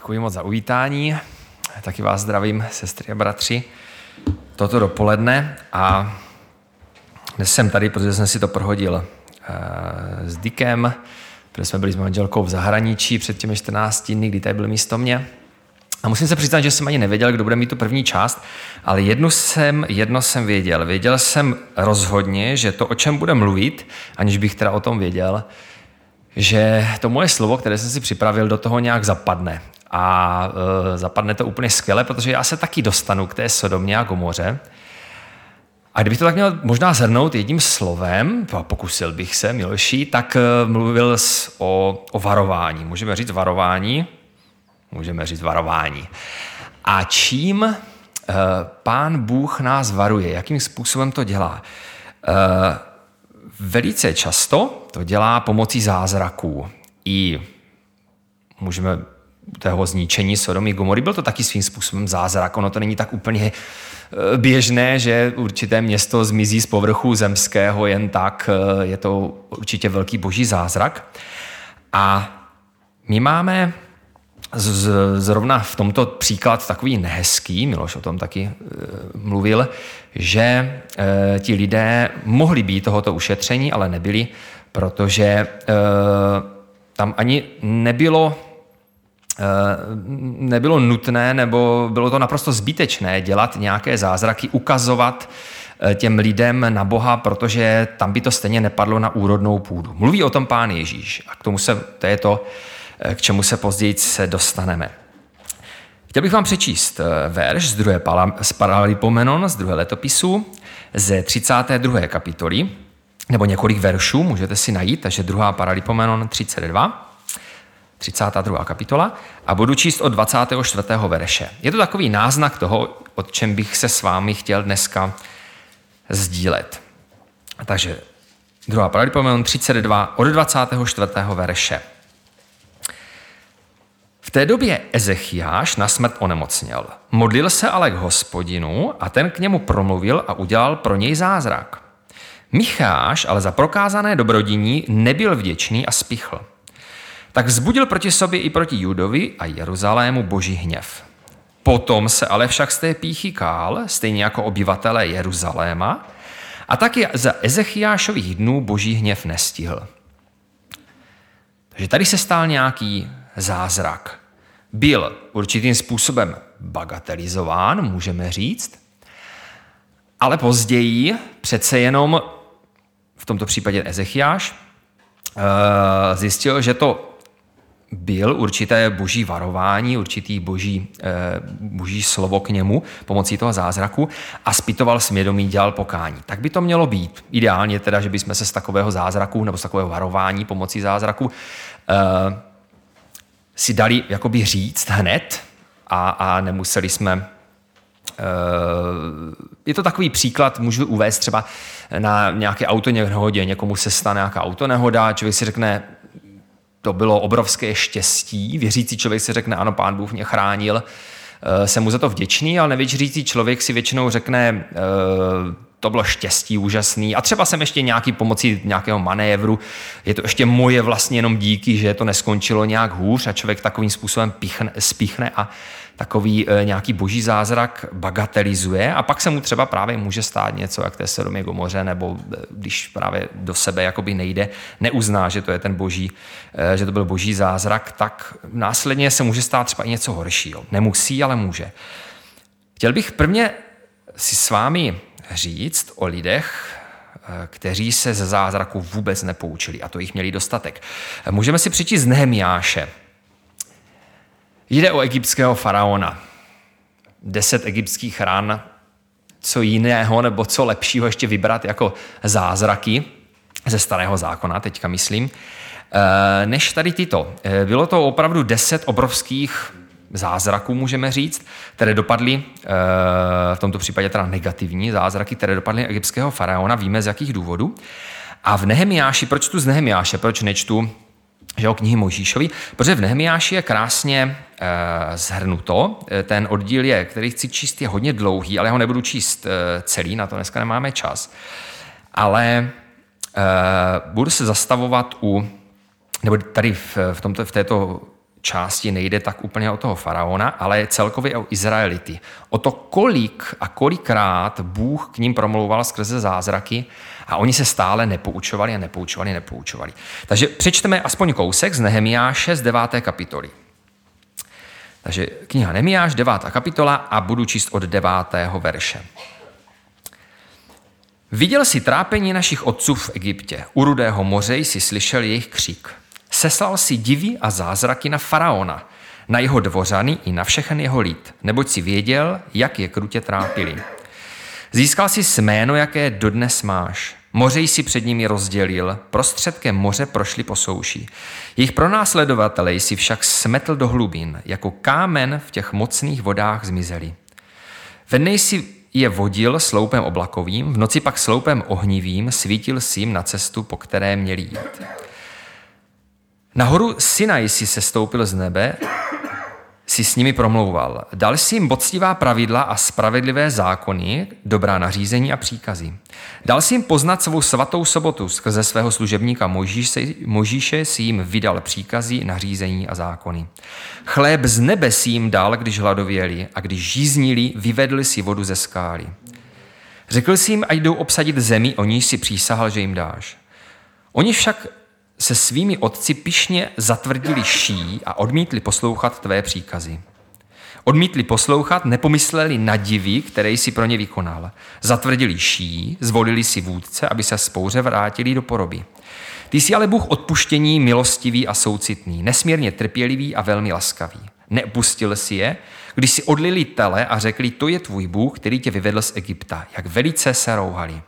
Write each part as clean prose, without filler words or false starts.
Děkuji moc za uvítání. Taky vás zdravím, sestry a bratři, toto dopoledne. A dnes jsem tady, protože jsem si to prohodil s Dickem, protože jsme byli s manželkou v zahraničí před těmi 14 dny, kdy tady byl místo mě. A musím se přiznat, že jsem ani nevěděl, kdo bude mít tu první část, ale jedno jsem věděl. Věděl jsem rozhodně, že to, o čem bude mluvit, aniž bych teda o tom věděl, že to moje slovo, které jsem si připravil, do toho nějak zapadne. A zapadne to úplně skvěle, protože já se taky dostanu k té Sodomě a Gomoře. A kdybych to tak měl možná shrnout jedním slovem, pokusil bych se, Miloši, tak mluvil o varování. Můžeme říct varování? Můžeme říct varování. A čím Pán Bůh nás varuje? Jakým způsobem to dělá? Velice často to dělá pomocí zázraků. I můžeme toho zničení Sodomy Gomory, byl to taky svým způsobem zázrak. Ono to není tak úplně běžné, že určité město zmizí z povrchu zemského jen tak. Je to určitě velký boží zázrak. A my máme zrovna v tomto příklad takový nehezký, Miloš o tom taky mluvil, že ti lidé mohli být tohoto ušetření, ale nebyli, protože tam ani nebylo nutné, nebo bylo to naprosto zbytečné dělat nějaké zázraky, ukazovat těm lidem na Boha, protože tam by to stejně nepadlo na úrodnou půdu. Mluví o tom Pán Ježíš a to je to, k čemu se později se dostaneme. Chtěl bych vám přečíst verš z Paralipomenon, z 2. letopisu, ze 32. kapitoly, nebo několik veršů, můžete si najít, takže 2. Paralipomenon 32. 32. kapitola a budu číst od 24. verše. Je to takový náznak toho, o čem bych se s vámi chtěl dneska sdílet. Takže 2. Paralipomenon 32 od 24. verše. V té době Ezechiáš na smrt onemocněl. Modlil se ale k Hospodinu a ten k němu promluvil a udělal pro něj zázrak. Micháš ale za prokázané dobrodiní nebyl vděčný a spichl. Tak vzbudil proti sobě i proti Judovi a Jeruzalému boží hněv. Potom se ale však z té pýchy kál, stejně jako obyvatelé Jeruzaléma, a taky za Ezechiášových dnů boží hněv nestihl. Takže tady se stal nějaký zázrak. Byl určitým způsobem bagatelizován, můžeme říct, ale později přece jenom v tomto případě Ezechiáš zjistil, že to byl určité boží varování, určitý boží slovo k němu pomocí toho zázraku a zpytoval svědomí, dělal pokání. Tak by to mělo být. Ideálně teda, že bychom se z takového zázraku nebo z takového varování pomocí zázraku si dali jakoby říct hned a nemuseli jsme. Je to takový příklad, můžu uvést třeba na nějaké autonehodě, někomu se stane nějaká autonehoda, člověk si řekne, to bylo obrovské štěstí, věřící člověk si řekne, ano, Pán Bůh mě chránil, jsem mu za to vděčný, ale nevěřící člověk si většinou řekne, to bylo štěstí úžasný a třeba jsem ještě pomocí nějakého manévru, je to ještě moje vlastně jenom díky, že to neskončilo nějak hůř a člověk takovým způsobem spíchne a takový nějaký boží zázrak bagatelizuje a pak se mu třeba právě může stát něco, jak té Sodomě Gomoře, nebo když právě do sebe jakoby nejde, neuzná, že to je ten boží, že to byl boží zázrak, tak následně se může stát třeba i něco horšího. Nemusí, ale může. Chtěl bych prvně si s vámi říct o lidech, kteří se ze zázraku vůbec nepoučili a to jich měli dostatek. Můžeme si přečíst z Nehemiáše. Jde o egyptského faraona. 10 egyptských ran, co jiného nebo co lepšího ještě vybrat jako zázraky ze Starého zákona, teďka myslím, než tady tyto. Bylo to opravdu 10 obrovských zázraků, můžeme říct, které dopadly, v tomto případě teda negativní zázraky, které dopadly egyptského faraona, víme z jakých důvodů. A v Nehemiáši, proč tu z Nehemiáše, proč nečtu knihy Mojžíšovi, protože v Nehemiáši je krásně shrnuto. Ten oddíl který chci číst, je hodně dlouhý, ale já ho nebudu číst celý, na to dneska nemáme čas. Ale budu se zastavovat nebo tady v této části nejde tak úplně o toho faraona, ale celkově o Izraelity. O to, kolik a kolikrát Bůh k ním promlouval skrze zázraky a oni se stále nepoučovali. Takže přečteme aspoň kousek z Nehemiáše z 9. kapitoly. Takže kniha Nehemiáš, 9. kapitola a budu číst od 9. verše. Viděl si trápení našich otců v Egyptě. U Rudého moře jsi slyšel jejich křik. Seslal si divy a zázraky na faraona, na jeho dvořany i na všechen jeho lid, neboť si věděl, jak je krutě trápili. Získal si jméno, jaké dodnes máš. Moře jsi před nimi rozdělil, prostředkem moře prošli po souši. Jejich pronásledovatelé jsi však smetl do hlubin, jako kámen v těch mocných vodách zmizeli. Ve dne jsi je vodil sloupem oblakovým, v noci pak sloupem ohnivým svítil si jim na cestu, po které měli jít. Na horu Sinaj si sestoupil z nebe, si s nimi promlouval. Dal si jim poctivá pravidla a spravedlivé zákony, dobrá nařízení a příkazy. Dal si jim poznat svou svatou sobotu, skrze svého služebníka Mojžíše si jim vydal příkazy, nařízení a zákony. Chléb z nebe si jim dal, když hladověli, a když žíznili, vyvedli si vodu ze skály. Řekl si jim, ať jdou obsadit zemi, o níž si přísahal, že jim dáš. Oni však se svými otci pyšně zatvrdili ší a odmítli poslouchat tvé příkazy. Odmítli poslouchat, nepomysleli na divy, které jsi pro ně vykonal. Zatvrdili ší, zvolili si vůdce, aby se spouře vrátili do poroby. Ty jsi ale Bůh odpuštění, milostivý a soucitný, nesmírně trpělivý a velmi laskavý. Neopustil si je, když si odlili tele a řekli, to je tvůj Bůh, který tě vyvedl z Egypta, jak velice se rouhali.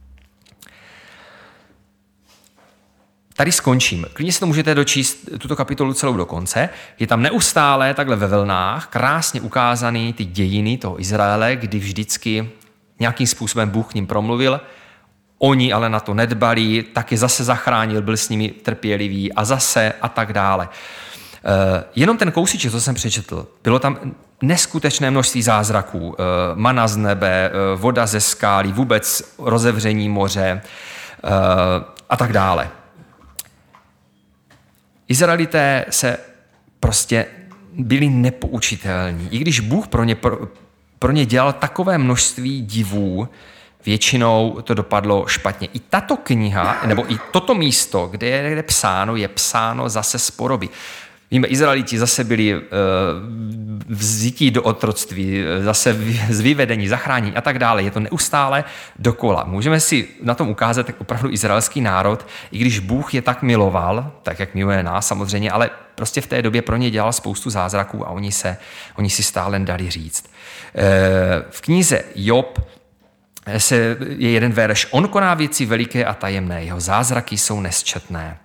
Tady skončím. Klidně si to můžete dočíst tuto kapitolu celou do konce. Je tam neustále takhle ve vlnách krásně ukázaný ty dějiny toho Izraele, kdy vždycky nějakým způsobem Bůh k ním promluvil. Oni ale na to nedbali, taky zase zachránil, byl s nimi trpělivý a zase a tak dále. Jenom ten kousíček, co jsem přečetl, bylo tam neskutečné množství zázraků. Mana z nebe, voda ze skály, vůbec rozevření moře a tak dále. Izraelité se prostě byli nepoučitelní. I když Bůh pro ně dělal takové množství divů, většinou to dopadlo špatně. I tato kniha, nebo i toto místo, kde je psáno, je psáno zase z poroby. Víme, Izraeliti zase byli vzítí do otroctví, zase z vyvedení, zachránění a tak dále. Je to neustále dokola. Můžeme si na tom ukázat tak opravdu izraelský národ, i když Bůh je tak miloval, tak jak miluje nás samozřejmě, ale prostě v té době pro ně dělal spoustu zázraků a oni si stále dali říct. V knize Job je jeden verš. On koná věci veliké a tajemné, jeho zázraky jsou nesčetné.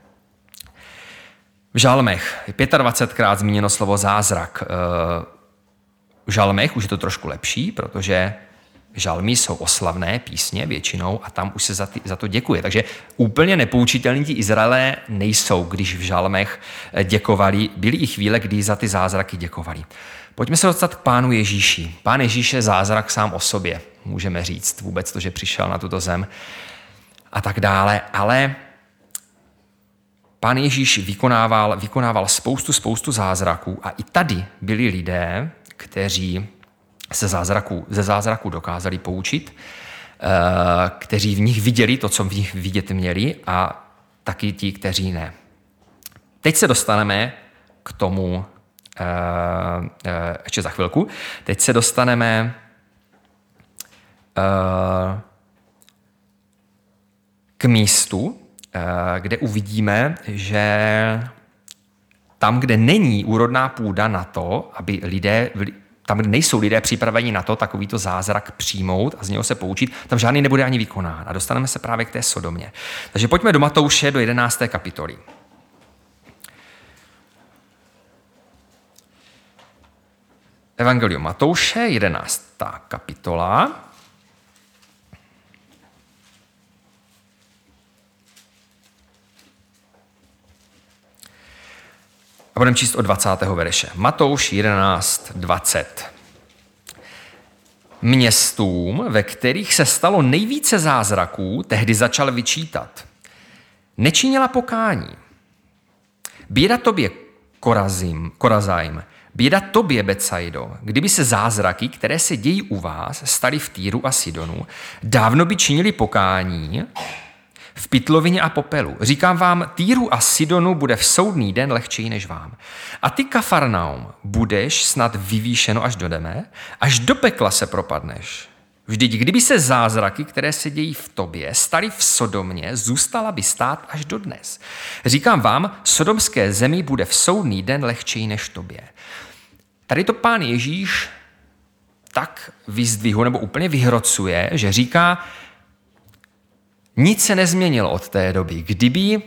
V žalmech je 25krát zmíněno slovo zázrak. V žalmech už je to trošku lepší, protože žalmy jsou oslavné písně většinou a tam už se za to děkuje. Takže úplně nepoučitelní ti Izraelé nejsou, když v žalmech děkovali. Byly i chvíle, kdy za ty zázraky děkovali. Pojďme se dostat k Pánu Ježíši. Pán Ježíš je zázrak sám o sobě, můžeme říct vůbec to, že přišel na tuto zem a tak dále, ale Pán Ježíš vykonával spoustu zázraků a i tady byli lidé, kteří se ze zázraků dokázali poučit, kteří v nich viděli to, co v nich vidět měli a taky ti, kteří ne. Teď se dostaneme k tomu ještě za chvilku. Teď se dostaneme k místu, kde uvidíme, že tam, kde není úrodná půda na to, aby tam, kde nejsou lidé připraveni na to takovýto zázrak přijmout a z něho se poučit, tam žádný nebude ani vykonán. A dostaneme se právě k té Sodomě. Takže pojďme do Matouše, do 11. kapitoly. Evangelium Matouše, 11. kapitola. A budeme číst od 20. verše. Matouš 11:20. Městům, ve kterých se stalo nejvíce zázraků, tehdy začal vyčítat. Nečinila pokání. Běda tobě, Korazajm. Běda tobě, Betsaido, kdyby se zázraky, které se dějí u vás, staly v Týru a Sidonu, dávno by činili pokání v pytlovině a popelu. Říkám vám, Týru a Sidonu bude v soudný den lehčej než vám. A ty, Kafarnaum, budeš snad vyvýšeno až do nebe, až do pekla se propadneš. Vždyť kdyby se zázraky, které se dějí v tobě, staly v Sodomě, zůstala by stát až dodnes. Říkám vám, sodomské zemi bude v soudný den lehčej než tobě. Tady to Pán Ježíš tak vyzdvihuje nebo úplně vyhrocuje, že říká, nic se nezměnilo od té doby. Kdyby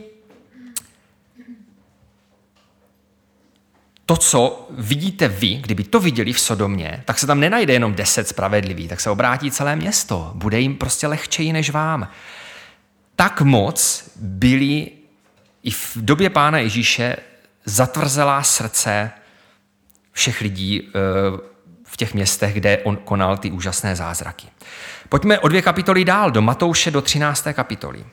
to, co vidíte vy, kdyby to viděli v Sodomě, tak se tam nenajde jenom 10 spravedlivých, tak se obrátí celé město. Bude jim prostě lehčeji než vám. Tak moc byli i v době Pána Ježíše zatvrzelá srdce všech lidí v těch městech, kde on konal ty úžasné zázraky. Pojďme o 2 kapitoly dál, do Matouše, do 13. kapitoly.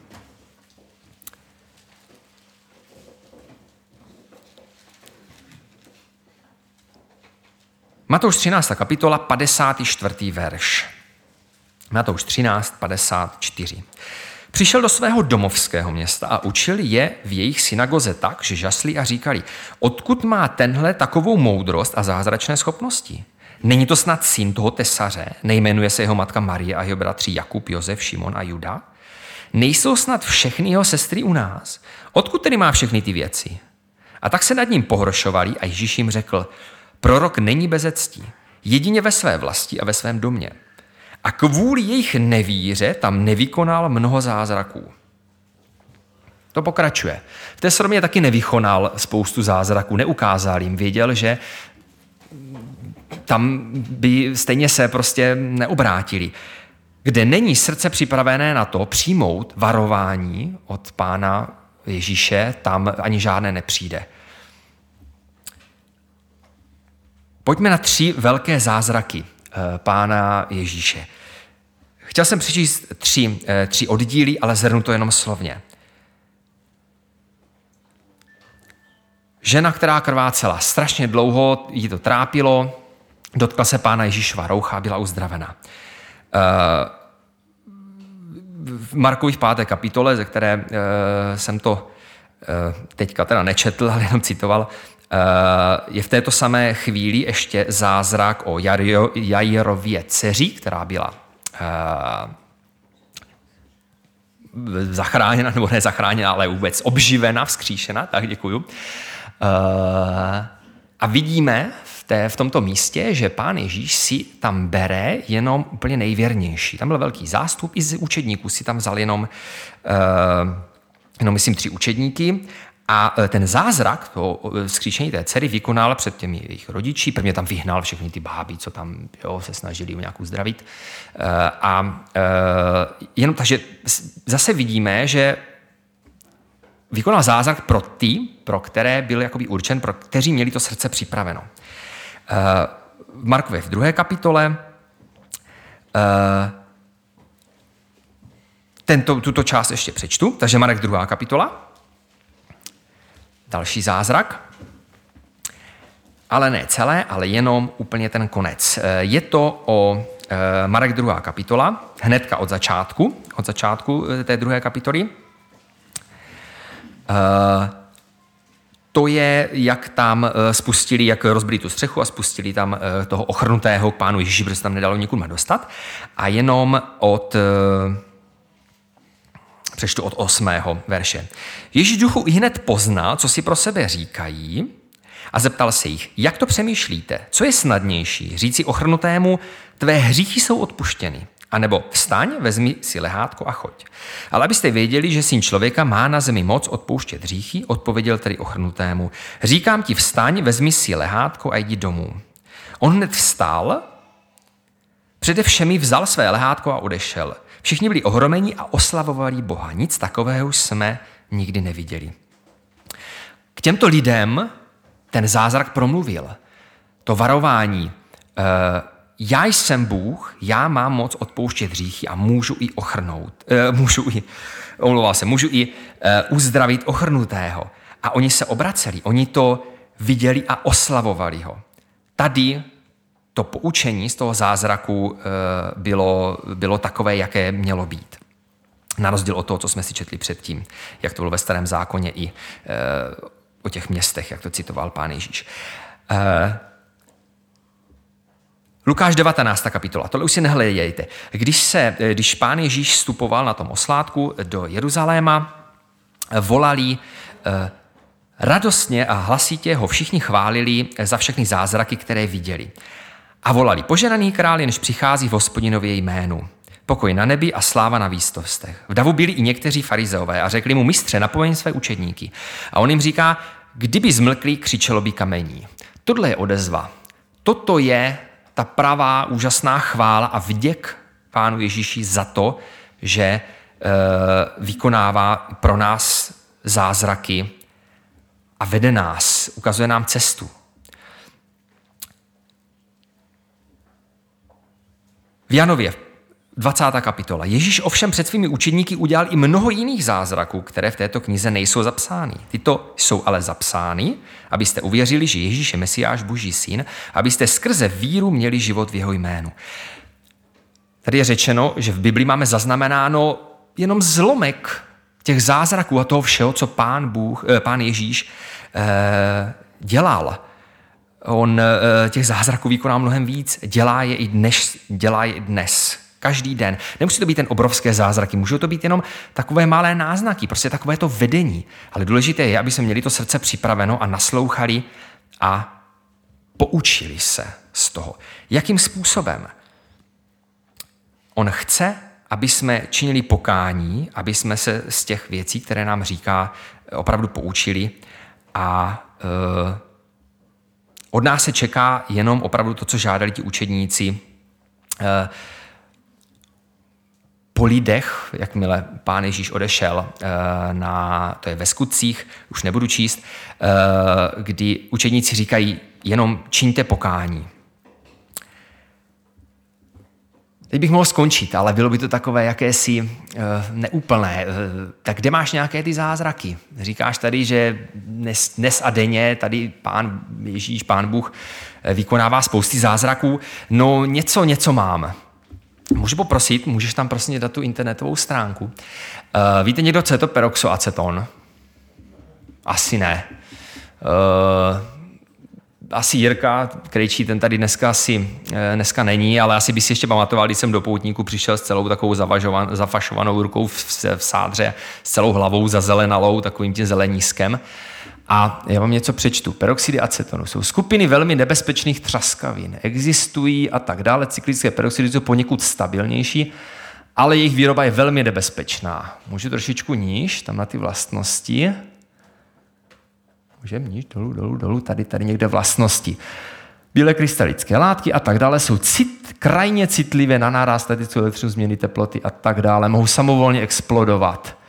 Matouš 13. kapitola, 54. verš. Matouš 13, 54. Přišel do svého domovského města a učil je v jejich synagoze tak, že žasli a říkali, odkud má tenhle takovou moudrost a zázračné schopnosti? Není to snad syn toho tesaře? Nejmenuje se jeho matka Marie a jeho bratři Jakub, Josef, Šimon a Juda? Nejsou snad všechny jeho sestry u nás? Odkud tedy má všechny ty věci? A tak se nad ním pohoršovali a Ježíš jim řekl, prorok není bez cti, jedině ve své vlasti a ve svém domě. A kvůli jejich nevíře tam nevykonal mnoho zázraků. To pokračuje. V té Sodomě taky nevykonal spoustu zázraků, neukázal jim, věděl, že tam by stejně se prostě neobrátili. Kde není srdce připravené na to přijmout varování od Pána Ježíše, tam ani žádné nepřijde. Pojďme na 3 velké zázraky Pána Ježíše. Chtěl jsem přečíst 3 oddíly, ale zhrnu to jenom slovně. Žena, která krvácela strašně dlouho, jí to trápilo, dotkla se Pána Ježíšova roucha a byla uzdravena. V Markových 5. kapitole, ze které jsem to teďka teda nečetl, ale jenom citoval, je v této samé chvíli ještě zázrak o Jairově dceři, která byla zachráněna, nebo ne zachráněna, ale vůbec obživena, vzkříšena, tak děkuju. A vidíme v tomto místě, že Pán Ježíš si tam bere jenom úplně nejvěrnější. Tam byl velký zástup, i z učedníků si tam vzal jenom myslím 3 učedníky. A ten zázrak, to vzkříšení té dcery vykonal před těmi jejich rodiči. Prvně tam vyhnal všechny ty báby, co tam se snažili o nějak uzdravit. Jenom takže zase vidíme, že vykonal zázrak pro ty, pro které byl jakoby určen, pro kteří měli to srdce připraveno. V Markově v 2. kapitole tuto část ještě přečtu, takže Marek 2. kapitola. Další zázrak, ale ne celé, ale jenom úplně ten konec. Je to o Marek 2. kapitola, hnedka od začátku té 2. kapitoly. To je, jak tam spustili, jak rozbili tu střechu a spustili tam toho ochrnutého k Pánu Ježíši, protože se tam nedalo nikud dostat. A jenom přečtu od 8. verše. Ježíš duchu ihned poznal, co si pro sebe říkají a zeptal se jich, jak to přemýšlíte? Co je snadnější? Říci ochrnutému, tvé hříchy jsou odpuštěny. A nebo vstaň, vezmi si lehátko a choď. Ale abyste věděli, že syn člověka má na zemi moc odpouštět hříchy, odpověděl tedy ochrnutému. Říkám ti, vstaň, vezmi si lehátko a jdi domů. On hned vstal, přede všemi vzal své lehátko a odešel. Všichni byli ohromeni a oslavovali Boha. Nic takového jsme nikdy neviděli. K těmto lidem ten zázrak promluvil. To varování. Já jsem Bůh, já mám moc odpouštět hříchy a můžu i ochrnout. Můžu i uzdravit ochrnutého. A oni se obraceli. Oni to viděli a oslavovali ho. Tady to poučení z toho zázraku bylo takové, jaké mělo být. Na rozdíl od toho, co jsme si četli předtím, jak to bylo ve Starém zákoně i o těch městech, jak to citoval Pán Ježíš. Lukáš 19. kapitola, tohle už si nehledejte. Když Pán Ježíš vstupoval na tom oslátku do Jeruzaléma, volali radostně a hlasitě ho všichni chválili za všechny zázraky, které viděli. A volali, požehnaný král, jenž přichází v Hospodinově jménu. Pokoj na nebi a sláva na výsostech. V davu byli i někteří farizeové a řekli mu, mistře, napomeň své učedníky. A on jim říká, kdyby zmlkli, křičelo by kamení. Tohle je odezva. Toto je ta pravá, úžasná chvála a vděk Pánu Ježíši za to, že vykonává pro nás zázraky a vede nás, ukazuje nám cestu. V Janově 20. kapitola. Ježíš ovšem před svými učedníky udělal i mnoho jiných zázraků, které v této knize nejsou zapsány. Tyto jsou ale zapsány, abyste uvěřili, že Ježíš je Mesiáš, Boží syn, abyste skrze víru měli život v jeho jménu. Tady je řečeno, že v Biblii máme zaznamenáno jenom zlomek těch zázraků a toho všeho, co Pán Ježíš dělal. On těch zázraků vykoná mnohem víc, dělá je i dnes. Každý den. Nemusí to být ten obrovské zázraky, můžou to být jenom takové malé náznaky, prostě takové to vedení. Ale důležité je, aby jsme měli to srdce připraveno a naslouchali a poučili se z toho. Jakým způsobem? On chce, aby jsme činili pokání, aby jsme se z těch věcí, které nám říká, opravdu poučili a od nás se čeká jenom opravdu to, co žádali ti učedníci, po lidech, jakmile Pán Ježíš odešel, to je ve Skutcích, už nebudu číst, kdy učedníci říkají, jenom čiňte pokání. Teď bych mohl skončit, ale bylo by to takové jakési neúplné. Tak kde máš nějaké ty zázraky? Říkáš tady, že dnes a denně tady Pán Ježíš, Pán Bůh vykonává spousty zázraků. No něco mám. Můžu poprosit, můžeš tam prosím dát tu internetovou stránku. Víte někdo, co je to peroxoaceton? Asi ne. Asi Jirka Krejčí, ten tady dneska není, ale asi by si ještě pamatoval, když jsem do poutníku přišel s celou takovou zafašovanou rukou v sádře, s celou hlavou zazelenalou, takovým tím zelenískem. A já vám něco přečtu. Peroxidy acetonu jsou skupiny velmi nebezpečných třaskavin. Existují a tak dále. Cyklické peroxidy jsou poněkud stabilnější, ale jejich výroba je velmi nebezpečná. Můžu trošičku níž, tam na ty vlastnosti. Můžeme níž, dolů, tady někde vlastnosti. Bílé krystalické látky a tak dále jsou krajně citlivé na náraz statickou elektřinu, změny teploty a tak dále. Mohou samovolně explodovat.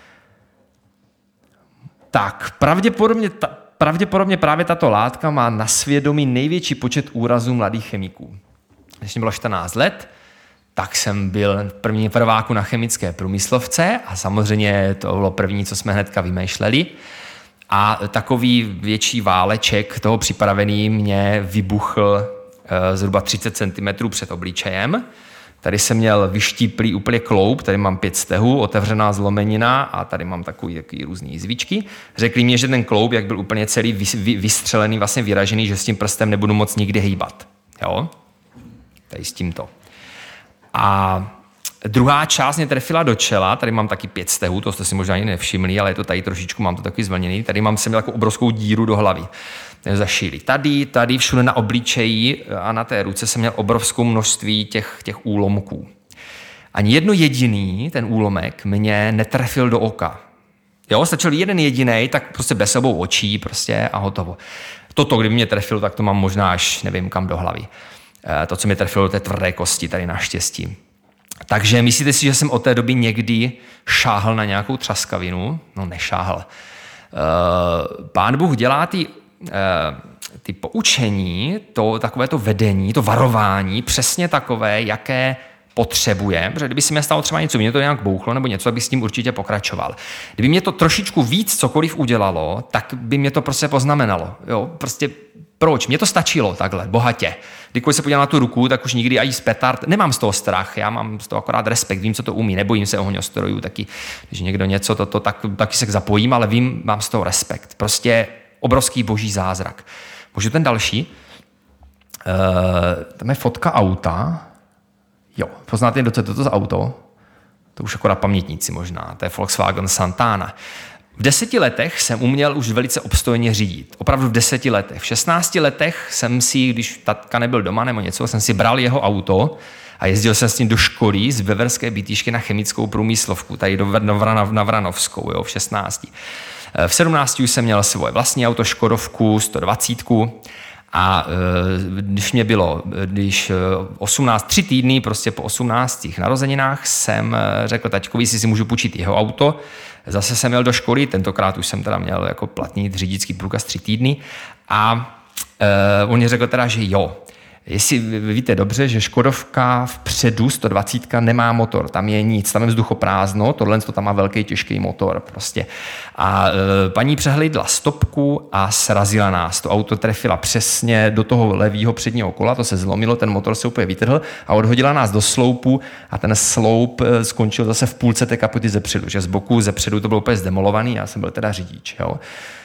Tak, pravděpodobně právě tato látka má na svědomí největší počet úrazů mladých chemiků. Když mi bylo 14 let, tak jsem byl první prváku na chemické průmyslovce a samozřejmě to bylo první, co jsme hnedka vymýšleli. A takový větší váleček toho připravený mě vybuchl zhruba 30 cm před obličejem. Tady jsem měl vyštíplý úplně kloub, tady mám 5 stehů, otevřená zlomenina a tady mám takový různý jizvičky. Řekli mi, že ten kloub, jak byl úplně celý vystřelený, vlastně vyražený, že s tím prstem nebudu moc nikdy hýbat. Jo? Tady s tímto. A druhá část mě trefila do čela, tady mám taky 5 stehů, to jste si možná ani nevšimli, ale je to tady trošičku, mám to takový zvlněný. Tady jsem měl takovou obrovskou díru do hlavy. Zašili. Tady všude na obličeji a na té ruce jsem měl obrovskou množství těch úlomků. Ani jedno jediný, ten úlomek, mě netrefil do oka. Jo, stačil jeden jedinej, tak prostě bez obou očí prostě a hotovo. Toto, kdyby mě trefilo, tak to mám možná až nevím kam do hlavy. To, co mě trefilo do té tvrdé kosti, tady naštěstí. Takže myslíte si, že jsem od té doby někdy šáhl na nějakou třaskavinu? No, nešáhl. Pán Bůh dělá ty poučení, takové to vedení, to varování, přesně takové, jaké potřebuje, protože kdyby si mě stalo třeba něco, mě to nějak bouchlo nebo něco, bych s tím určitě pokračoval. Kdyby mě to trošičku víc cokoliv udělalo, tak by mě to prostě poznamenalo. Jo? Prostě proč? Mně to stačilo takhle, bohatě. Když se podívám na tu ruku, tak už nikdy i z petard, nemám z toho strach, já mám z toho akorát respekt, vím, co to umí, nebojím se ohňostrojů, taky, když někdo něco, taky se zapojím, ale vím, mám z toho respekt. Prostě obrovský boží zázrak. Můžu ten další? Tam je fotka auta. Jo, poznáte někdo, co je toto za auto? To už akorát pamětníci možná, to je Volkswagen Santana. V 10 letech jsem uměl už velice obstojně řídit. Opravdu v 10 letech. V 16 letech jsem si, když tatka nebyl doma nebo něco, jsem si bral jeho auto a jezdil jsem s tím do školy z Veverské Bítýšky na chemickou průmyslovku, tady na Vranovskou, jo, v 16. V 17 už jsem měl svoje vlastní auto, Škodovku 120. A když mě bylo 3 týdny prostě po 18 narozeninách jsem řekl taťkovi, jestli si můžu půjčit jeho auto. Zase jsem jel do školy, tentokrát už jsem teda měl jako platný řidičský průkaz 3 týdny a on řekl teda, že jo. Jestli víte dobře, že Škodovka vpředu 120 nemá motor, tam je nic, tam je vzduchoprázdno, tohle to tam má velký těžký motor prostě. A paní přehlídla stopku a srazila nás. To auto trefila přesně do toho levýho předního kola, to se zlomilo, ten motor se úplně vytrhl a odhodila nás do sloupu a ten sloup skončil zase v půlce té kapoty zepředu, že z boku zepředu to bylo úplně zdemolovaný, já jsem byl teda řidič, jo.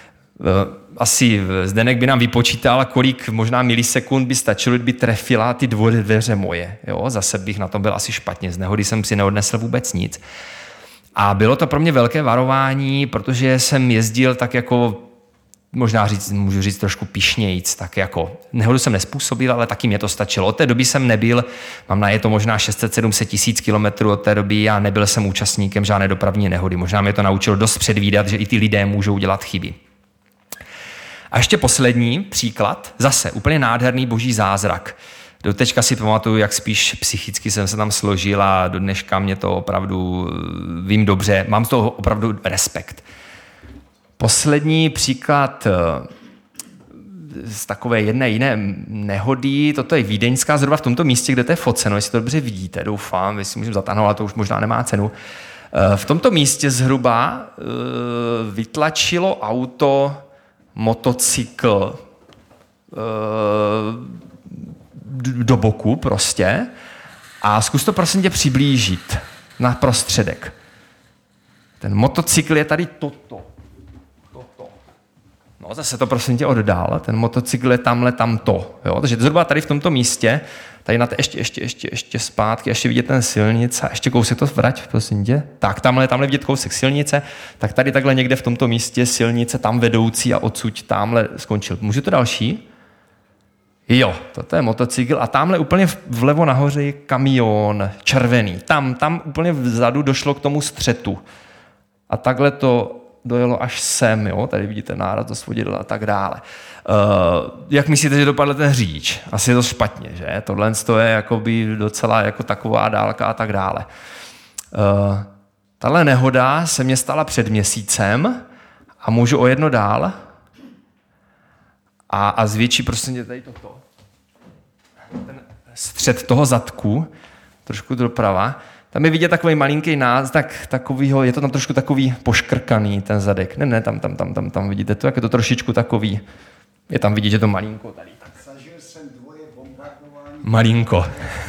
Asi Zdenek by nám vypočítal, kolik možná milisekund by stačilo, kdyby trefila ty dveře moje. Jo? Zase bych na tom byl asi špatně. Z nehody jsem si neodnesl vůbec nic. A bylo to pro mě velké varování, protože jsem jezdil tak jako, můžu říct trošku pyšnějíc, tak jako nehodu jsem nespůsobil, ale taky mě to stačilo. Od té doby jsem nebyl, mám na je to možná 600-700 tisíc kilometrů od té doby a nebyl jsem účastníkem žádné dopravní nehody. Možná mě to naučilo dost předvídat, že i ty lidé můžou dělat chyby. A ještě poslední příklad, zase úplně nádherný boží zázrak. Doteďka si pamatuju, jak spíš psychicky jsem se tam složil a do dneška mě to opravdu vím dobře, mám z toho opravdu respekt. Poslední příklad z takové jedné jiné nehody, toto je vídeňská, zhruba v tomto místě, kde to je foceno, jestli to dobře vidíte, doufám, jestli můžu zatáhnout, ale to už možná nemá cenu. V tomto místě zhruba vytlačilo auto motocykl do boku prostě a zkus to prosím tě přiblížit na prostředek. Ten motocykl je tady toto. No zase to prosím tě oddál, ten motocykl je tamto. Jo? Takže zhruba tady v tomto místě, tady na té ještě zpátky, ještě vidět ten silnice, ještě kousek to vrať, prosím tě. Tak, tamhle vidět kousek silnice, tak tady takhle někde v tomto místě silnice tam vedoucí a odsud tamhle skončil. Můžu to další? Jo, toto je motocykl a tamhle úplně vlevo nahoře je kamion červený. Tam úplně vzadu došlo k tomu střetu. A takhle to dojelo až sem, jo? Tady vidíte náraz do svodidla a tak dále. Jak myslíte, že dopadl ten řidič? Asi je to špatně, že? Tohle je jakoby docela jako taková dálka a tak dále. Tahle nehoda se mě stala před měsícem a můžu o jedno dál a zvětší prostě tady toto. Ten střed toho zadku, trošku doprava, tam je vidět takový malinký náznak takovýho, je to tam trošku takový poškrkaný ten zadek. Ne, tam vidíte to, jak je to trošičku takový, je tam vidět, že to malinko tady. Zažil jsem dvoje bombardování. Malinko.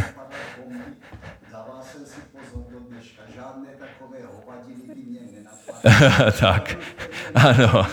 Dával jsem si pozor do dneška, žádné takové hovadiny by mě nenapadly. Tak, ano.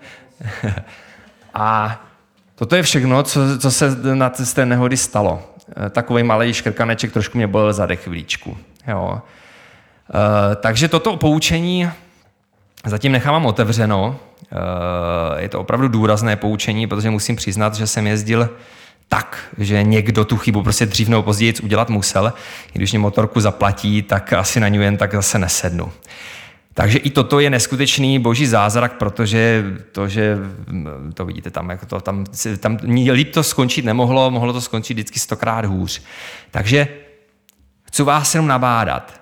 A toto je všechno, co se z té nehody stalo. Takovej malej škrkaneček, trošku mě bolel zadek chvíličku. Jo. Takže toto poučení zatím nechávám otevřeno. Je to opravdu důrazné poučení, protože musím přiznat, že jsem jezdil tak, že někdo tu chybu prostě dřív nebo později udělat musel. Když mě motorku zaplatí, tak asi na ní jen tak zase nesednu. Takže i toto je neskutečný boží zázrak, protože to vidíte tam, jako tam líp to skončit nemohlo, mohlo to skončit vždycky 100krát hůř. Takže chci vás jenom nabádat.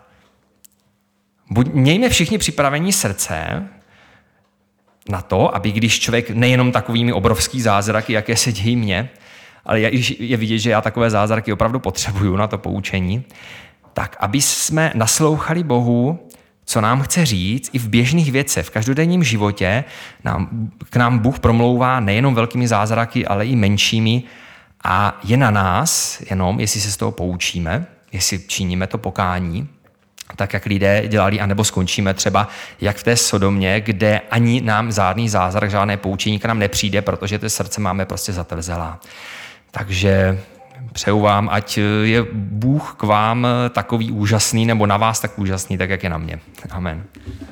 Mějme všichni připravení srdce na to, aby když člověk nejenom takovými obrovský zázraky, jaké se dějí mně, ale je vidět, že já takové zázraky opravdu potřebuju na to poučení, tak aby jsme naslouchali Bohu, co nám chce říct, i v běžných věcech, v každodenním životě k nám Bůh promlouvá nejenom velkými zázraky, ale i menšími a je na nás jenom, jestli se z toho poučíme, jestli činíme to pokání, tak jak lidé dělali, anebo skončíme třeba jak v té Sodomě, kde ani nám žádný zázrak, žádné poučení k nám nepřijde, protože to srdce máme prostě zatvrzelá. Takže přeju vám, ať je Bůh k vám takový úžasný, nebo na vás tak úžasný, tak jak je na mě. Amen.